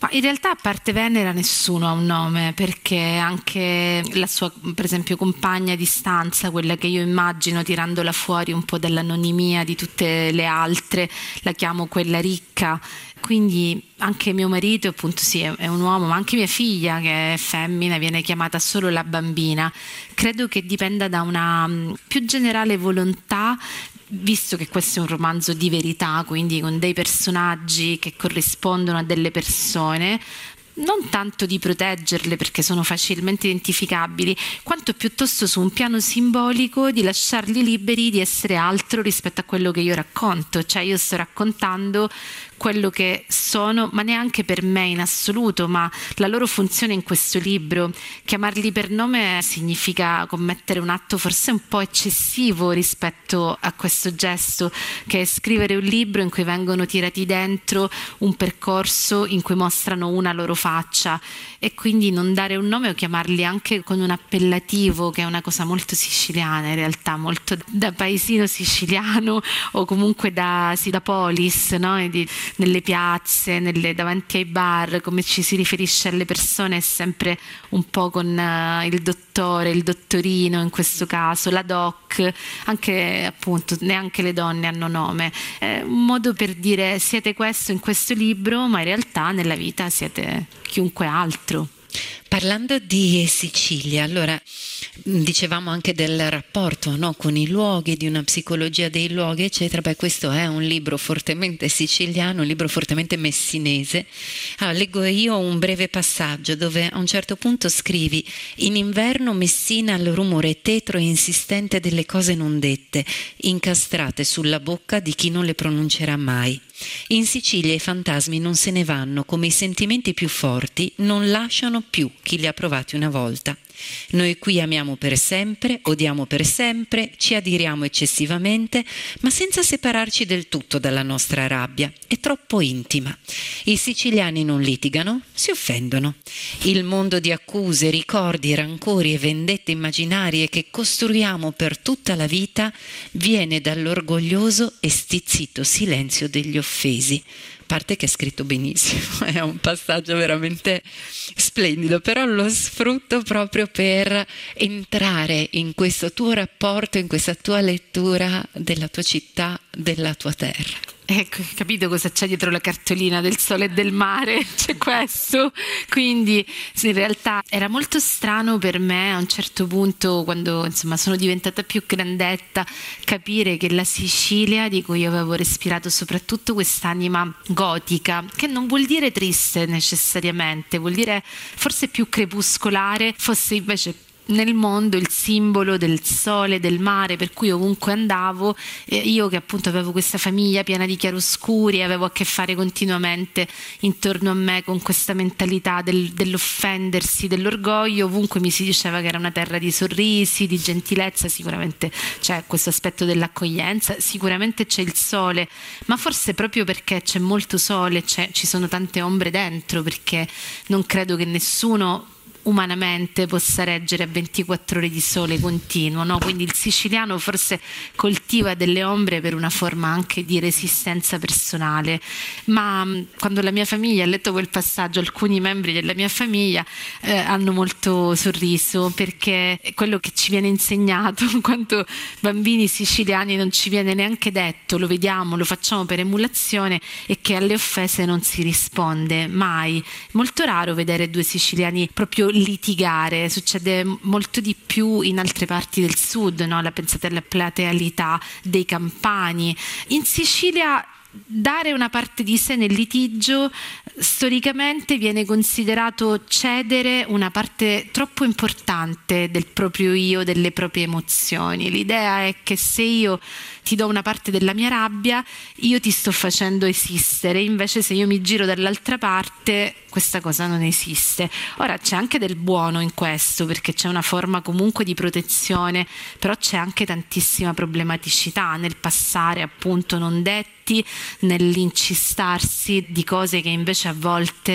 Ma in realtà a parte Venera nessuno ha un nome, perché anche la sua, per esempio, compagna di stanza, quella che io immagino tirandola fuori un po' dall'anonimia di tutte le altre, la chiamo quella ricca. Quindi anche mio marito, appunto, sì, è un uomo, ma anche mia figlia, che è femmina, viene chiamata solo la bambina. Credo che dipenda da una più generale volontà, visto che questo è un romanzo di verità, quindi con dei personaggi che corrispondono a delle persone, non tanto di proteggerle perché sono facilmente identificabili, quanto piuttosto su un piano simbolico di lasciarli liberi di essere altro rispetto a quello che io racconto. Cioè io sto raccontando quello che sono, ma neanche per me in assoluto, ma la loro funzione in questo libro. Chiamarli per nome significa commettere un atto forse un po' eccessivo rispetto a questo gesto, che è scrivere un libro in cui vengono tirati dentro un percorso in cui mostrano una loro faccia, e quindi non dare un nome o chiamarli anche con un appellativo, che è una cosa molto siciliana in realtà, molto da paesino siciliano, o comunque da polis, no? Nelle piazze, davanti ai bar, come ci si riferisce alle persone è sempre un po' con il dottore, il dottorino in questo caso, la doc, anche appunto neanche le donne hanno nome. È un modo per dire siete questo in questo libro, ma in realtà nella vita siete chiunque altro. Parlando di Sicilia, allora dicevamo anche del rapporto, no, con i luoghi, di una psicologia dei luoghi, eccetera. Beh, questo è un libro fortemente siciliano, un libro fortemente messinese. Allora, leggo io un breve passaggio dove a un certo punto scrivi: in inverno Messina al rumore tetro e insistente delle cose non dette, incastrate sulla bocca di chi non le pronuncerà mai. In Sicilia i fantasmi non se ne vanno, come i sentimenti più forti non lasciano più chi li ha provati una volta. Noi qui amiamo per sempre, odiamo per sempre, ci adiriamo eccessivamente, ma senza separarci del tutto dalla nostra rabbia. È troppo intima. I siciliani non litigano, si offendono. Il mondo di accuse, ricordi, rancori e vendette immaginarie che costruiamo per tutta la vita viene dall'orgoglioso e stizzito silenzio degli offesi. Parte che è scritto benissimo, è un passaggio veramente splendido, però lo sfrutto proprio per entrare in questo tuo rapporto, in questa tua lettura della tua città, della tua terra. Ecco, capito cosa c'è dietro la cartolina del sole e del mare? C'è questo. Quindi in realtà era molto strano per me a un certo punto, quando insomma sono diventata più grandetta, capire che la Sicilia, di cui io avevo respirato soprattutto quest'anima gotica, che non vuol dire triste necessariamente, vuol dire forse più crepuscolare, fosse invece nel mondo il simbolo del sole, del mare, per cui ovunque andavo, io che appunto avevo questa famiglia piena di chiaroscuri, avevo a che fare continuamente intorno a me con questa mentalità dell'offendersi, dell'orgoglio, ovunque mi si diceva che era una terra di sorrisi, di gentilezza. Sicuramente c'è questo aspetto dell'accoglienza, sicuramente c'è il sole, ma forse proprio perché c'è molto sole ci sono tante ombre dentro, perché non credo che nessuno umanamente possa reggere a 24 ore di sole continuo, no? Quindi il siciliano forse coltiva delle ombre per una forma anche di resistenza personale. Ma quando la mia famiglia ha letto quel passaggio, alcuni membri della mia famiglia hanno molto sorriso, perché è quello che ci viene insegnato quando bambini siciliani, non ci viene neanche detto, lo vediamo, lo facciamo per emulazione, e che alle offese non si risponde mai. Molto raro vedere due siciliani proprio litigare, succede molto di più in altre parti del sud, no? Pensate alla platealità dei campani. In Sicilia dare una parte di sé nel litigio storicamente viene considerato cedere una parte troppo importante del proprio io, delle proprie emozioni. L'idea è che se io ti do una parte della mia rabbia, io ti sto facendo esistere, invece se io mi giro dall'altra parte questa cosa non esiste. Ora c'è anche del buono in questo, perché c'è una forma comunque di protezione, però c'è anche tantissima problematicità nel passare appunto non detti, nell'incistarsi di cose che invece a volte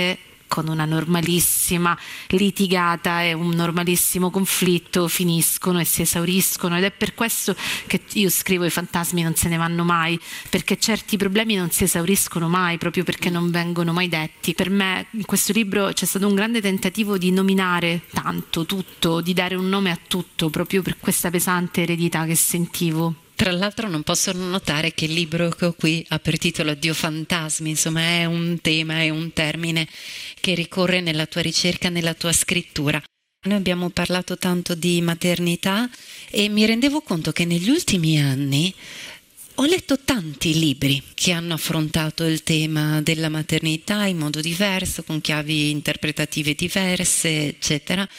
con una normalissima litigata e un normalissimo conflitto finiscono e si esauriscono, ed è per questo che io scrivo i fantasmi non se ne vanno mai, perché certi problemi non si esauriscono mai proprio perché non vengono mai detti. Per me in questo libro c'è stato un grande tentativo di nominare tanto, tutto, di dare un nome a tutto, proprio per questa pesante eredità che sentivo. Tra l'altro non posso non notare che il libro che ho qui ha per titolo Addio fantasmi, insomma è un tema, è un termine che ricorre nella tua ricerca, nella tua scrittura. Noi abbiamo parlato tanto di maternità e mi rendevo conto che negli ultimi anni ho letto tanti libri che hanno affrontato il tema della maternità in modo diverso, con chiavi interpretative diverse, eccetera,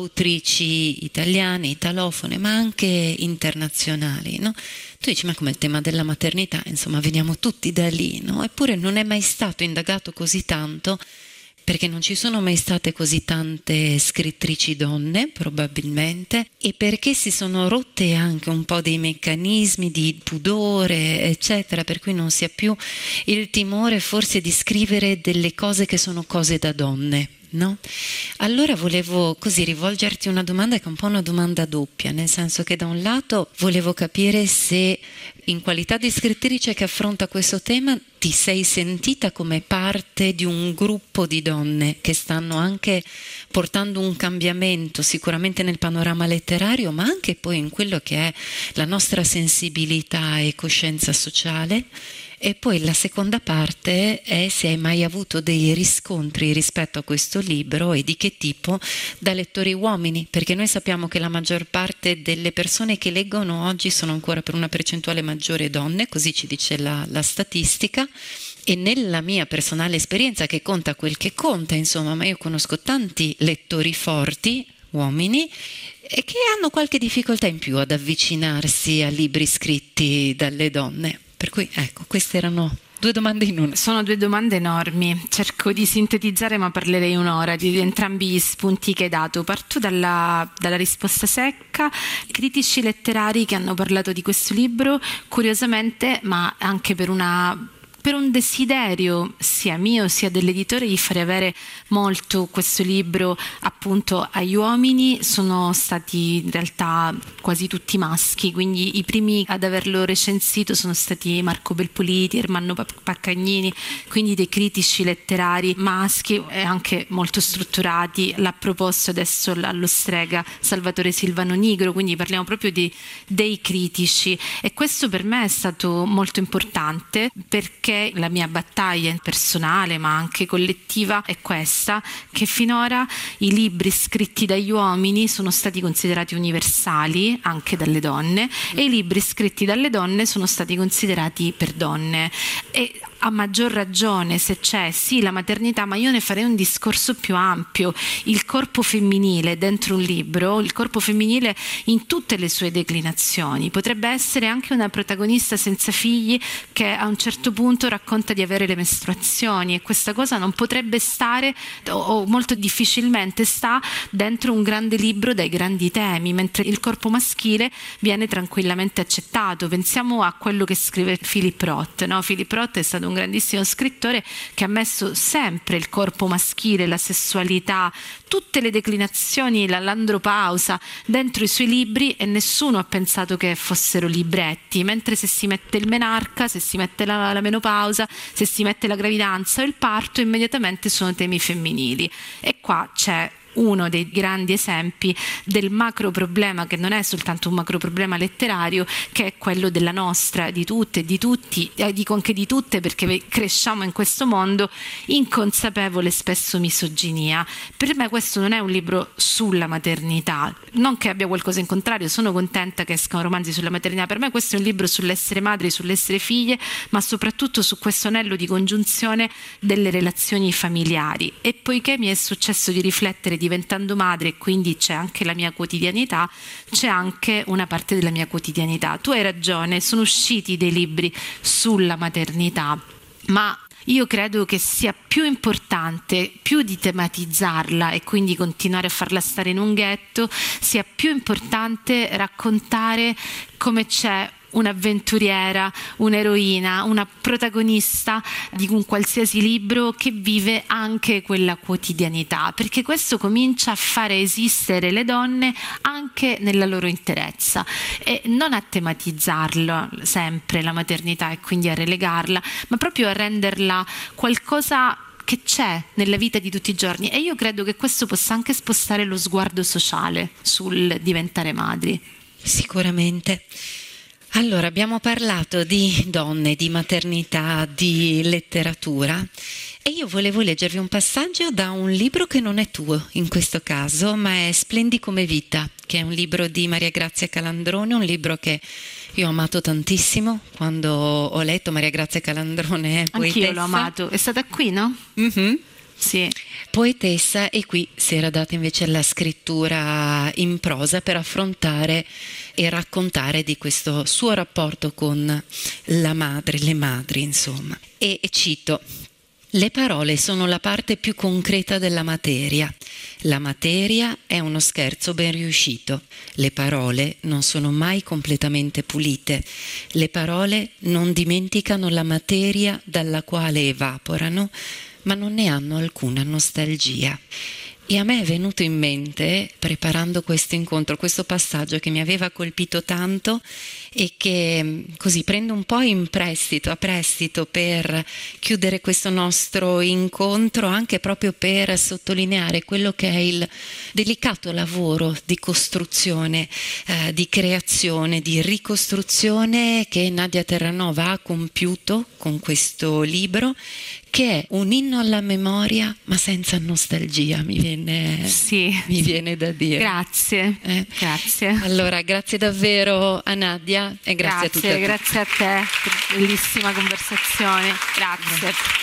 autrici italiane, italofone, ma anche internazionali, no? Tu dici, ma come il tema della maternità, insomma, veniamo tutti da lì, no? Eppure non è mai stato indagato così tanto, perché non ci sono mai state così tante scrittrici donne, probabilmente, e perché si sono rotte anche un po' dei meccanismi di pudore, eccetera, per cui non si ha più il timore forse di scrivere delle cose che sono cose da donne, no? Allora volevo così rivolgerti una domanda che è un po' una domanda doppia, nel senso che da un lato volevo capire se in qualità di scrittrice che affronta questo tema ti sei sentita come parte di un gruppo di donne che stanno anche portando un cambiamento sicuramente nel panorama letterario, ma anche poi in quello che è la nostra sensibilità e coscienza sociale. E poi la seconda parte è se hai mai avuto dei riscontri rispetto a questo libro e di che tipo da lettori uomini, perché noi sappiamo che la maggior parte delle persone che leggono oggi sono ancora per una percentuale maggiore donne, così ci dice la statistica. E nella mia personale esperienza, che conta quel che conta, insomma, ma io conosco tanti lettori forti, uomini, e che hanno qualche difficoltà in più ad avvicinarsi a libri scritti dalle donne. Per cui ecco, queste erano 2 domande in una. Sono 2 domande enormi, cerco di sintetizzare ma parlerei un'ora di entrambi gli spunti che hai dato. Parto dalla risposta secca. I critici letterari che hanno parlato di questo libro, curiosamente, ma anche per un desiderio sia mio sia dell'editore di fare avere molto questo libro appunto agli uomini, sono stati in realtà quasi tutti maschi, quindi i primi ad averlo recensito sono stati Marco Belpoliti, Ermanno Paccagnini, quindi dei critici letterari maschi e anche molto strutturati. L'ha proposto adesso allo Strega Salvatore Silvano Nigro, quindi parliamo proprio dei critici, e questo per me è stato molto importante perché la mia battaglia personale ma anche collettiva è questa, che finora i libri scritti dagli uomini sono stati considerati universali anche dalle donne e i libri scritti dalle donne sono stati considerati per donne, e a maggior ragione se c'è sì la maternità, ma io ne farei un discorso più ampio, il corpo femminile dentro un libro, il corpo femminile in tutte le sue declinazioni, potrebbe essere anche una protagonista senza figli che a un certo punto racconta di avere le mestruazioni, e questa cosa non potrebbe stare o molto difficilmente sta dentro un grande libro dai grandi temi, mentre il corpo maschile viene tranquillamente accettato. Pensiamo a quello che scrive Philip Roth, no? Philip Roth è stato un grandissimo scrittore che ha messo sempre il corpo maschile, la sessualità, tutte le declinazioni, l'andropausa dentro i suoi libri, e nessuno ha pensato che fossero libretti, mentre se si mette il menarca, se si mette la menopausa, se si mette la gravidanza o il parto, immediatamente sono temi femminili. E qua c'è uno dei grandi esempi del macro problema, che non è soltanto un macro problema letterario, che è quello della nostra, di tutte e di tutti, dico anche di tutte perché cresciamo in questo mondo, inconsapevole spesso misoginia. Per me questo non è un libro sulla maternità, non che abbia qualcosa in contrario, sono contenta che escano romanzi sulla maternità, per me questo è un libro sull'essere madri, sull'essere figlie, ma soprattutto su questo anello di congiunzione delle relazioni familiari. E poiché mi è successo di riflettere diventando madre, e quindi c'è anche la mia quotidianità, c'è anche una parte della mia quotidianità. Tu hai ragione, sono usciti dei libri sulla maternità, ma io credo che sia più importante, più di tematizzarla e quindi continuare a farla stare in un ghetto, sia più importante raccontare come c'è un'avventuriera, un'eroina, una protagonista di un qualsiasi libro che vive anche quella quotidianità, perché questo comincia a fare esistere le donne anche nella loro interezza, e non a tematizzarla sempre la maternità e quindi a relegarla, ma proprio a renderla qualcosa che c'è nella vita di tutti i giorni. E io credo che questo possa anche spostare lo sguardo sociale sul diventare madri. Sicuramente. Allora, abbiamo parlato di donne, di maternità, di letteratura, e io volevo leggervi un passaggio da un libro che non è tuo in questo caso, ma è Splendi come vita, che è un libro di Maria Grazia Calandrone, un libro che io ho amato tantissimo quando ho letto. Maria Grazia Calandrone è poetessa. Anch'io l'ho amato. È stata qui, no? Mm-hmm. Sì. Poetessa, e qui si era data invece alla scrittura in prosa per affrontare e raccontare di questo suo rapporto con la madre, le madri, insomma. E cito: le parole sono la parte più concreta della materia. La materia è uno scherzo ben riuscito. Le parole non sono mai completamente pulite. Le parole non dimenticano la materia dalla quale evaporano, ma non ne hanno alcuna nostalgia. E a me è venuto in mente, preparando questo incontro, questo passaggio che mi aveva colpito tanto e che così prendo un po' a prestito per chiudere questo nostro incontro, anche proprio per sottolineare quello che è il delicato lavoro di costruzione, di creazione, di ricostruzione che Nadia Terranova ha compiuto con questo libro, che è un inno alla memoria ma senza nostalgia, mi viene da dire. Grazie. Grazie. Allora, grazie davvero a Nadia e grazie a tutti. Grazie a te, bellissima conversazione. Grazie.